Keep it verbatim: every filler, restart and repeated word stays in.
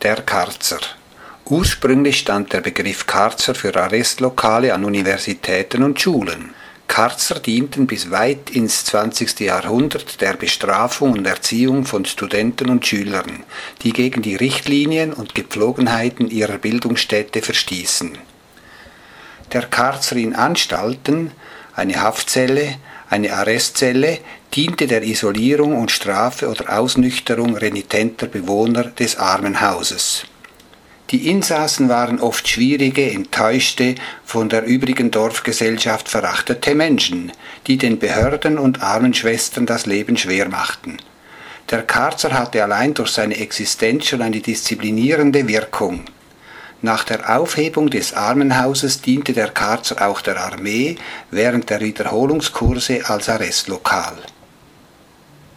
Der Karzer. Ursprünglich stand der Begriff Karzer für Arrestlokale an Universitäten und Schulen. Karzer dienten bis weit ins zwanzigste Jahrhundert der Bestrafung und Erziehung von Studenten und Schülern, die gegen die Richtlinien und Gepflogenheiten ihrer Bildungsstätte verstießen. Der Karzer in Anstalten, eine Haftzelle, eine Arrestzelle, diente der Isolierung und Strafe oder Ausnüchterung renitenter Bewohner des Armenhauses. Die Insassen waren oft schwierige, enttäuschte, von der übrigen Dorfgesellschaft verachtete Menschen, die den Behörden und Armenschwestern das Leben schwer machten. Der Karzer hatte allein durch seine Existenz schon eine disziplinierende Wirkung. Nach der Aufhebung des Armenhauses diente der Karzer auch der Armee während der Wiederholungskurse als Arrestlokal.